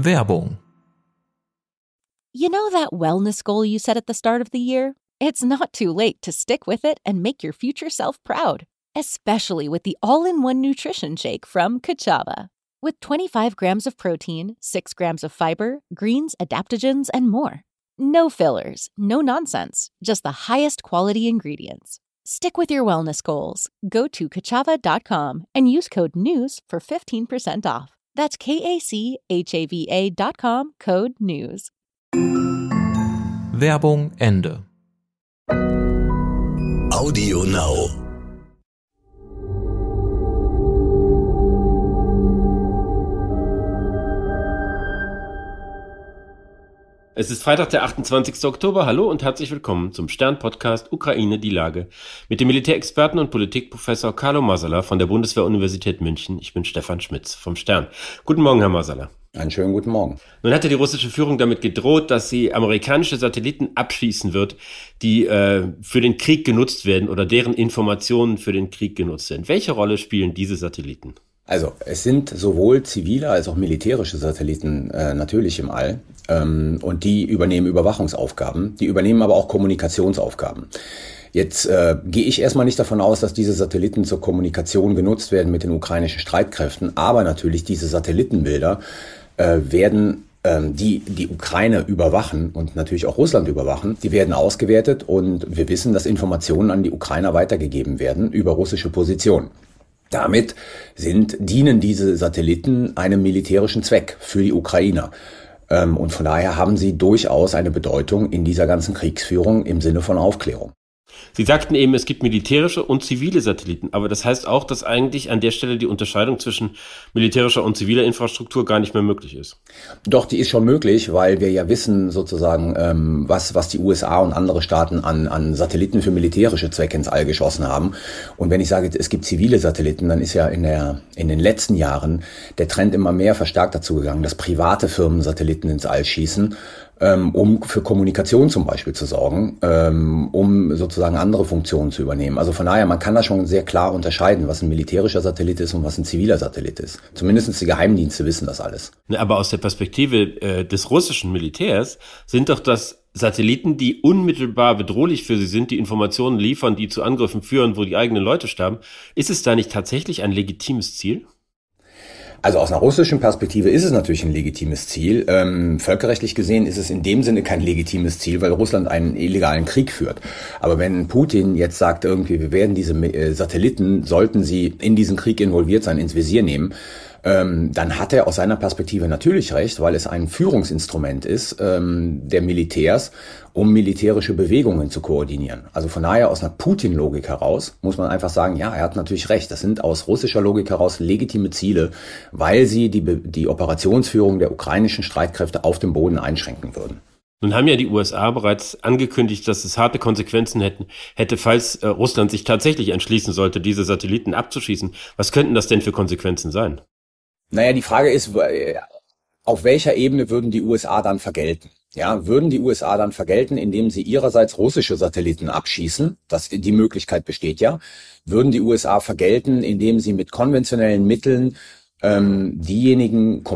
Werbung. You know that wellness goal you set at the start of the year? It's not too late to stick with it and make your future self proud, especially with the all-in-one nutrition shake from Kachava. With 25 grams of protein, 6 grams of fiber, greens, adaptogens, and more. No fillers, no nonsense, just the highest quality ingredients. Stick with your wellness goals. Go to kachava.com and use code NEWS for 15% off. That's KACHAVA.com, code NEWS. Werbung Ende. Audio Now. Es ist Freitag, der 28. Oktober. Hallo und herzlich willkommen zum Stern-Podcast Ukraine die Lage mit dem Militärexperten und Politikprofessor Carlo Masala von der Bundeswehr-Universität München. Ich bin Stefan Schmitz vom Stern. Guten Morgen, Herr Masala. Einen schönen guten Morgen. Nun hat ja die russische Führung damit gedroht, dass sie amerikanische Satelliten abschießen wird, die für den Krieg genutzt werden oder deren Informationen für den Krieg genutzt werden. Welche Rolle spielen diese Satelliten? Also es sind sowohl zivile als auch militärische Satelliten natürlich im All und die übernehmen Überwachungsaufgaben, die übernehmen aber auch Kommunikationsaufgaben. Jetzt gehe ich erstmal nicht davon aus, dass diese Satelliten zur Kommunikation genutzt werden mit den ukrainischen Streitkräften, aber natürlich diese Satellitenbilder werden die Ukraine überwachen und natürlich auch Russland überwachen, die werden ausgewertet und wir wissen, dass Informationen an die Ukrainer weitergegeben werden über russische Positionen. Damit dienen diese Satelliten einem militärischen Zweck für die Ukrainer. Und von daher haben sie durchaus eine Bedeutung in dieser ganzen Kriegsführung im Sinne von Aufklärung. Sie sagten eben, es gibt militärische und zivile Satelliten, aber das heißt auch, dass eigentlich an der Stelle die Unterscheidung zwischen militärischer und ziviler Infrastruktur gar nicht mehr möglich ist. Doch, die ist schon möglich, weil wir ja wissen sozusagen, was die USA und andere Staaten an Satelliten für militärische Zwecke ins All geschossen haben. Und wenn ich sage, es gibt zivile Satelliten, dann ist ja in den letzten Jahren der Trend immer mehr verstärkt dazu gegangen, dass private Firmen Satelliten ins All schießen, um für Kommunikation zum Beispiel zu sorgen, um sozusagen andere Funktionen zu übernehmen. Also von daher, man kann da schon sehr klar unterscheiden, was ein militärischer Satellit ist und was ein ziviler Satellit ist. Zumindest die Geheimdienste wissen das alles. Aber aus der Perspektive des russischen Militärs sind doch das Satelliten, die unmittelbar bedrohlich für sie sind, die Informationen liefern, die zu Angriffen führen, wo die eigenen Leute sterben. Ist es da nicht tatsächlich ein legitimes Ziel? Also aus einer russischen Perspektive ist es natürlich ein legitimes Ziel. Völkerrechtlich gesehen ist es in dem Sinne kein legitimes Ziel, weil Russland einen illegalen Krieg führt. Aber wenn Putin jetzt sagt, irgendwie, wir werden diese Satelliten, sollten sie in diesen Krieg involviert sein, ins Visier nehmen, dann hat er aus seiner Perspektive natürlich recht, weil es ein Führungsinstrument ist der Militärs, um militärische Bewegungen zu koordinieren. Also von daher aus einer Putin-Logik heraus muss man einfach sagen, ja, er hat natürlich recht. Das sind aus russischer Logik heraus legitime Ziele, weil sie die Operationsführung der ukrainischen Streitkräfte auf dem Boden einschränken würden. Nun haben ja die USA bereits angekündigt, dass es harte Konsequenzen hätte, falls Russland sich tatsächlich entschließen sollte, diese Satelliten abzuschießen. Was könnten das denn für Konsequenzen sein? Naja, die Frage ist, auf welcher Ebene würden die USA dann vergelten? Ja, würden die USA dann vergelten, indem sie ihrerseits russische Satelliten abschießen? Die Möglichkeit besteht ja. Würden die USA vergelten, indem sie mit konventionellen Mitteln diejenigen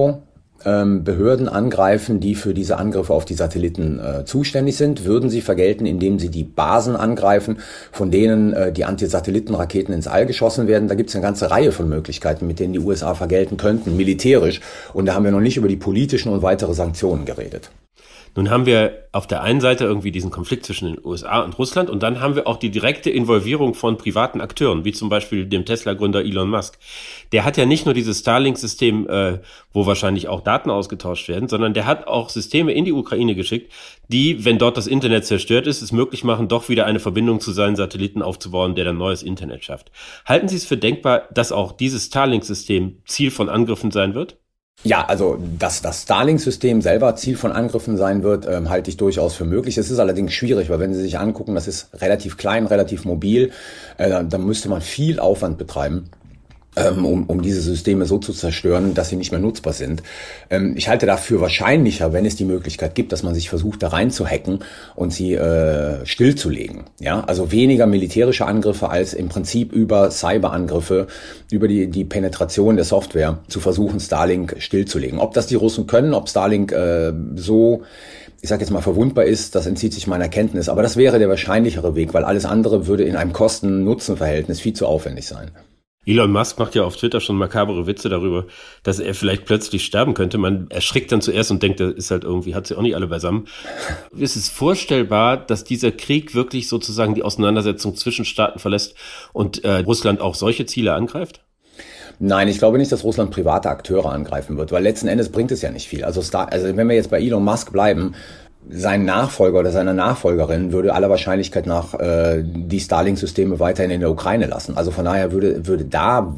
Behörden angreifen, die für diese Angriffe auf die Satelliten zuständig sind? Würden sie vergelten, indem sie die Basen angreifen, von denen die Antisatellitenraketen ins All geschossen werden? Da gibt es eine ganze Reihe von Möglichkeiten, mit denen die USA vergelten könnten, militärisch. Und da haben wir noch nicht über die politischen und weitere Sanktionen geredet. Nun haben wir auf der einen Seite irgendwie diesen Konflikt zwischen den USA und Russland und dann haben wir auch die direkte Involvierung von privaten Akteuren, wie zum Beispiel dem Tesla-Gründer Elon Musk. Der hat ja nicht nur dieses Starlink-System, wo wahrscheinlich auch Daten ausgetauscht werden, sondern der hat auch Systeme in die Ukraine geschickt, die, wenn dort das Internet zerstört ist, es möglich machen, doch wieder eine Verbindung zu seinen Satelliten aufzubauen, der dann neues Internet schafft. Halten Sie es für denkbar, dass auch dieses Starlink-System Ziel von Angriffen sein wird? Ja, also dass das Starlink-System selber Ziel von Angriffen sein wird, halte ich durchaus für möglich. Es ist allerdings schwierig, weil wenn Sie sich angucken, das ist relativ klein, relativ mobil, dann müsste man viel Aufwand betreiben, um diese Systeme so zu zerstören, dass sie nicht mehr nutzbar sind. Ich halte dafür wahrscheinlicher, wenn es die Möglichkeit gibt, dass man sich versucht, da rein zu hacken und sie stillzulegen. Ja, also weniger militärische Angriffe als im Prinzip über Cyberangriffe, über die Penetration der Software zu versuchen, Starlink stillzulegen. Ob das die Russen können, ob Starlink so, ich sage jetzt mal, verwundbar ist, das entzieht sich meiner Kenntnis. Aber das wäre der wahrscheinlichere Weg, weil alles andere würde in einem Kosten-Nutzen-Verhältnis viel zu aufwendig sein. Elon Musk macht ja auf Twitter schon makabere Witze darüber, dass er vielleicht plötzlich sterben könnte. Man erschrickt dann zuerst und denkt, der ist halt irgendwie, hat sie auch nicht alle beisammen. Ist es vorstellbar, dass dieser Krieg wirklich sozusagen die Auseinandersetzung zwischen Staaten verlässt und Russland auch solche Ziele angreift? Nein, ich glaube nicht, dass Russland private Akteure angreifen wird, weil letzten Endes bringt es ja nicht viel. Also wenn wir jetzt bei Elon Musk bleiben, sein Nachfolger oder seine Nachfolgerin würde aller Wahrscheinlichkeit nach die Starlink-Systeme weiterhin in der Ukraine lassen. Also von daher würde da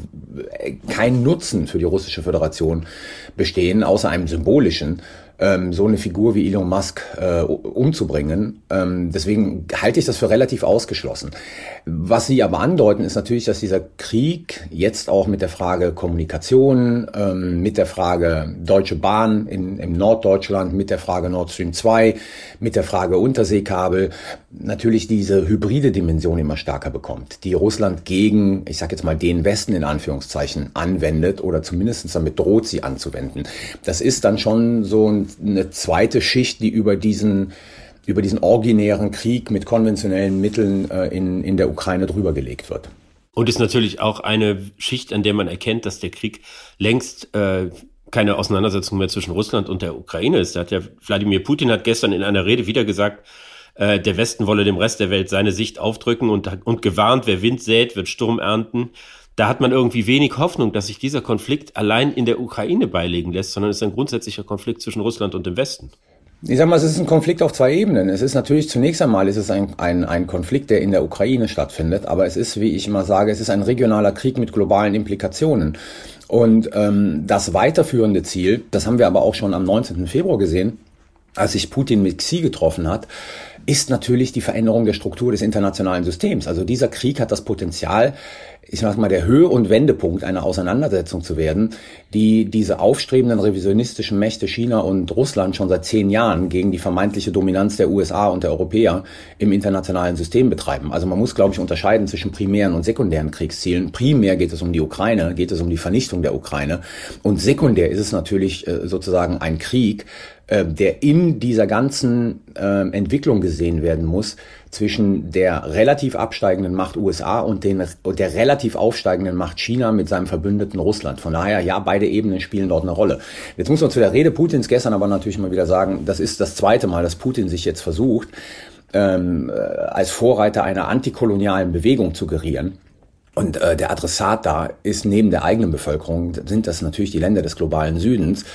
kein Nutzen für die Russische Föderation bestehen, außer einem symbolischen, so eine Figur wie Elon Musk umzubringen. Deswegen halte ich das für relativ ausgeschlossen. Was Sie aber andeuten, ist natürlich, dass dieser Krieg jetzt auch mit der Frage Kommunikation, mit der Frage Deutsche Bahn im Norddeutschland, mit der Frage Nord Stream 2, mit der Frage Unterseekabel, natürlich diese hybride Dimension immer stärker bekommt, die Russland gegen, ich sage jetzt mal, den Westen in Anführungszeichen anwendet oder zumindest damit droht, sie anzuwenden. Das ist dann schon so eine zweite Schicht, die über diesen originären Krieg mit konventionellen Mitteln in der Ukraine drüber gelegt wird. Und ist natürlich auch eine Schicht, an der man erkennt, dass der Krieg längst keine Auseinandersetzung mehr zwischen Russland und der Ukraine ist. Wladimir Putin hat gestern in einer Rede wieder gesagt, der Westen wolle dem Rest der Welt seine Sicht aufdrücken und gewarnt, wer Wind sät, wird Sturm ernten. Da hat man irgendwie wenig Hoffnung, dass sich dieser Konflikt allein in der Ukraine beilegen lässt, sondern es ist ein grundsätzlicher Konflikt zwischen Russland und dem Westen. Ich sag mal, es ist ein Konflikt auf zwei Ebenen. Es ist natürlich zunächst einmal ein Konflikt, der in der Ukraine stattfindet, aber es ist, wie ich immer sage, es ist ein regionaler Krieg mit globalen Implikationen. Und das weiterführende Ziel, das haben wir aber auch schon am 19. Februar gesehen, als sich Putin mit Xi getroffen hat, ist natürlich die Veränderung der Struktur des internationalen Systems. Also dieser Krieg hat das Potenzial, ich sag mal, der Höhe- und Wendepunkt einer Auseinandersetzung zu werden, die diese aufstrebenden revisionistischen Mächte China und Russland schon seit 10 Jahren gegen die vermeintliche Dominanz der USA und der Europäer im internationalen System betreiben. Also man muss, glaube ich, unterscheiden zwischen primären und sekundären Kriegszielen. Primär geht es um die Ukraine, geht es um die Vernichtung der Ukraine. Und sekundär ist es natürlich sozusagen ein Krieg, der in dieser ganzen Entwicklung gesehen werden muss zwischen der relativ absteigenden Macht USA und der relativ aufsteigenden Macht China mit seinem Verbündeten Russland. Von daher, ja, beide Ebenen spielen dort eine Rolle. Jetzt muss man zu der Rede Putins gestern aber natürlich mal wieder sagen, das ist das zweite Mal, dass Putin sich jetzt versucht, als Vorreiter einer antikolonialen Bewegung zu gerieren. Und der Adressat da ist neben der eigenen Bevölkerung, sind das natürlich die Länder des globalen Südens,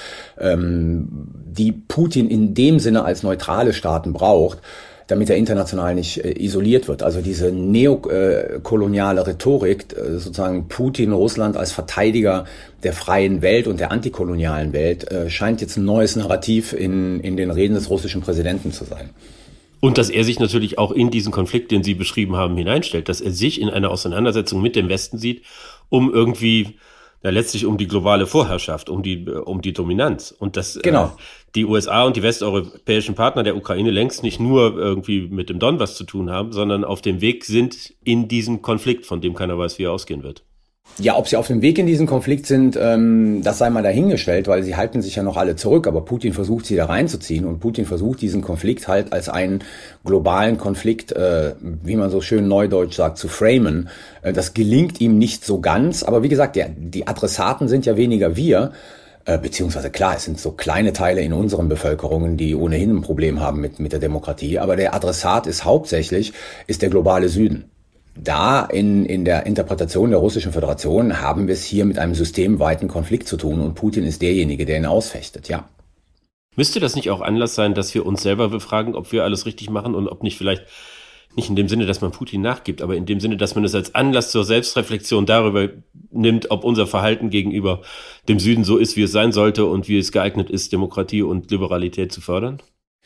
die Putin in dem Sinne als neutrale Staaten braucht, damit er international nicht isoliert wird. Also diese neokoloniale Rhetorik, sozusagen Putin, Russland als Verteidiger der freien Welt und der antikolonialen Welt, scheint jetzt ein neues Narrativ in den Reden des russischen Präsidenten zu sein. Und dass er sich natürlich auch in diesen Konflikt, den Sie beschrieben haben, hineinstellt, dass er sich in einer Auseinandersetzung mit dem Westen sieht, um irgendwie, letztlich um die globale Vorherrschaft, um die Dominanz. Und dass genau. Die USA und die westeuropäischen Partner der Ukraine längst nicht nur irgendwie mit dem Donbass zu tun haben, sondern auf dem Weg sind in diesen Konflikt, von dem keiner weiß, wie er ausgehen wird. Ja, ob sie auf dem Weg in diesen Konflikt sind, das sei mal dahingestellt, weil sie halten sich ja noch alle zurück. Aber Putin versucht, sie da reinzuziehen und Putin versucht, diesen Konflikt halt als einen globalen Konflikt, wie man so schön neudeutsch sagt, zu framen. Das gelingt ihm nicht so ganz. Aber wie gesagt, die Adressaten sind ja weniger wir. Beziehungsweise klar, es sind so kleine Teile in unseren Bevölkerungen, die ohnehin ein Problem haben mit der Demokratie. Aber der Adressat ist hauptsächlich der globale Süden. Da in der Interpretation der Russischen Föderation haben wir es hier mit einem systemweiten Konflikt zu tun und Putin ist derjenige, der ihn ausfechtet, ja. Müsste das nicht auch Anlass sein, dass wir uns selber befragen, ob wir alles richtig machen und ob nicht vielleicht, nicht in dem Sinne, dass man Putin nachgibt, aber in dem Sinne, dass man es als Anlass zur Selbstreflexion darüber nimmt, ob unser Verhalten gegenüber dem Süden so ist, wie es sein sollte und wie es geeignet ist, Demokratie und Liberalität zu fördern?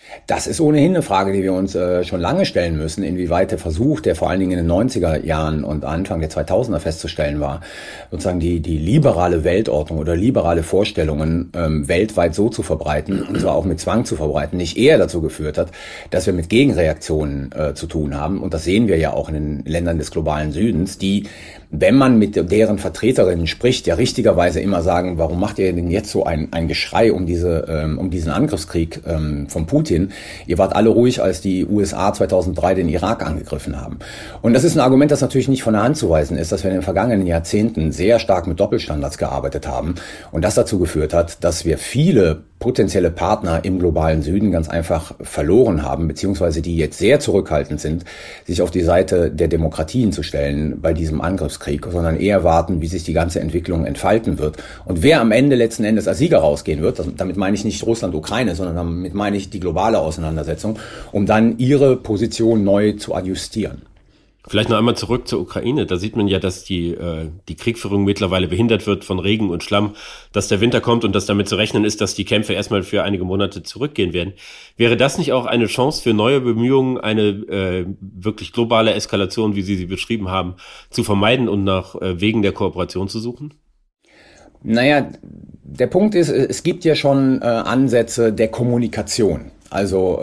Das ist ohnehin eine Frage, die wir uns schon lange stellen müssen, inwieweit der Versuch, der vor allen Dingen in den 90er Jahren und Anfang der 2000er festzustellen war, sozusagen die liberale Weltordnung oder liberale Vorstellungen weltweit so zu verbreiten, und zwar auch mit Zwang zu verbreiten, nicht eher dazu geführt hat, dass wir mit Gegenreaktionen zu tun haben. Und das sehen wir ja auch in den Ländern des globalen Südens, die, wenn man mit deren Vertreterinnen spricht, ja richtigerweise immer sagen, warum macht ihr denn jetzt so ein Geschrei um diesen Angriffskrieg von Putin? Ihr wart alle ruhig, als die USA 2003 den Irak angegriffen haben. Und das ist ein Argument, das natürlich nicht von der Hand zu weisen ist, dass wir in den vergangenen Jahrzehnten sehr stark mit Doppelstandards gearbeitet haben und das dazu geführt hat, dass wir viele potenzielle Partner im globalen Süden ganz einfach verloren haben, beziehungsweise die jetzt sehr zurückhaltend sind, sich auf die Seite der Demokratien zu stellen bei diesem Angriffskrieg, sondern eher warten, wie sich die ganze Entwicklung entfalten wird und wer am Ende letzten Endes als Sieger rausgehen wird. Damit meine ich nicht Russland, Ukraine, sondern damit meine ich die globale Auseinandersetzung, um dann ihre Position neu zu adjustieren. Vielleicht noch einmal zurück zur Ukraine. Da sieht man ja, dass die Kriegführung mittlerweile behindert wird von Regen und Schlamm, dass der Winter kommt und dass damit zu rechnen ist, dass die Kämpfe erstmal für einige Monate zurückgehen werden. Wäre das nicht auch eine Chance für neue Bemühungen, eine wirklich globale Eskalation, wie Sie sie beschrieben haben, zu vermeiden und nach Wegen der Kooperation zu suchen? Naja, der Punkt ist, es gibt ja schon Ansätze der Kommunikation. Also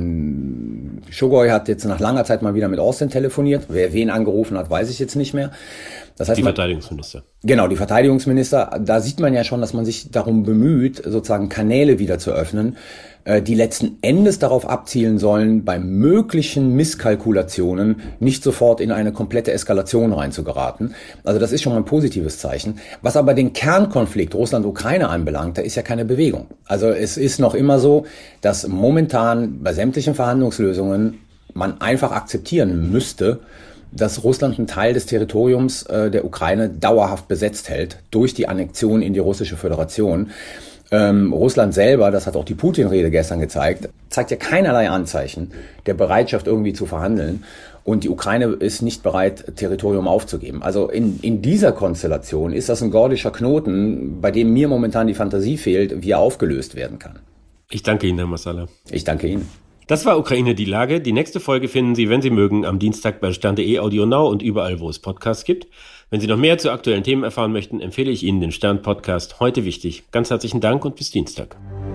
Shogoi hat jetzt nach langer Zeit mal wieder mit Austin telefoniert. Wer wen angerufen hat, weiß ich jetzt nicht mehr. Das heißt, die Verteidigungsminister. Genau, die Verteidigungsminister. Da sieht man ja schon, dass man sich darum bemüht, sozusagen Kanäle wieder zu öffnen, die letzten Endes darauf abzielen sollen, bei möglichen Misskalkulationen nicht sofort in eine komplette Eskalation reinzugeraten. Also das ist schon mal ein positives Zeichen. Was aber den Kernkonflikt Russland-Ukraine anbelangt, da ist ja keine Bewegung. Also es ist noch immer so, dass momentan bei sämtlichen Verhandlungslösungen man einfach akzeptieren müsste, dass Russland einen Teil des Territoriums der Ukraine dauerhaft besetzt hält durch die Annexion in die Russische Föderation. Russland selber, das hat auch die Putin-Rede gestern gezeigt, zeigt ja keinerlei Anzeichen der Bereitschaft irgendwie zu verhandeln. Und die Ukraine ist nicht bereit, Territorium aufzugeben. Also in dieser Konstellation ist das ein gordischer Knoten, bei dem mir momentan die Fantasie fehlt, wie er aufgelöst werden kann. Ich danke Ihnen, Herr Massala. Ich danke Ihnen. Das war Ukraine die Lage. Die nächste Folge finden Sie, wenn Sie mögen, am Dienstag bei Stern.de, Audio Now und überall, wo es Podcasts gibt. Wenn Sie noch mehr zu aktuellen Themen erfahren möchten, empfehle ich Ihnen den Stern-Podcast Heute wichtig. Ganz herzlichen Dank und bis Dienstag.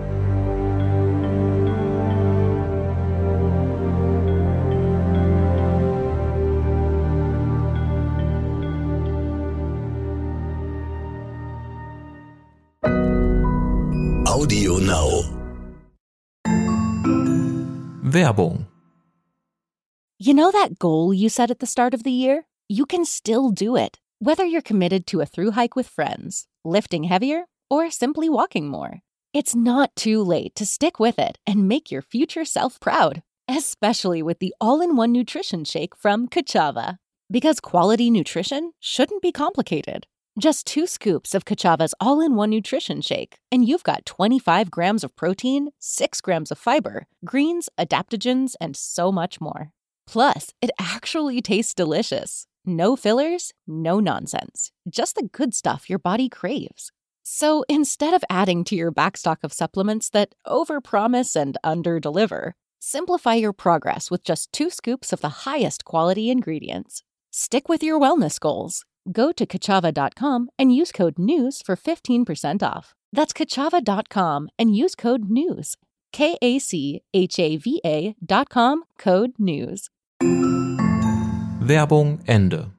Audio Now. Werbung. You know that goal you set at the start of the year? You can still do it, whether you're committed to a thru hike with friends, lifting heavier, or simply walking more. It's not too late to stick with it and make your future self proud, especially with the all-in-one nutrition shake from Kachava. Because quality nutrition shouldn't be complicated. Just 2 scoops of Kachava's all-in-one nutrition shake, and you've got 25 grams of protein, 6 grams of fiber, greens, adaptogens, and so much more. Plus, it actually tastes delicious. No fillers, no nonsense. Just the good stuff your body craves. So instead of adding to your backstock of supplements that overpromise and underdeliver, simplify your progress with just 2 scoops of the highest quality ingredients. Stick with your wellness goals. Go to Kachava.com and use code NEWS for 15% off. That's Kachava.com and use code NEWS. KACHAVA.com, code NEWS. Werbung Ende.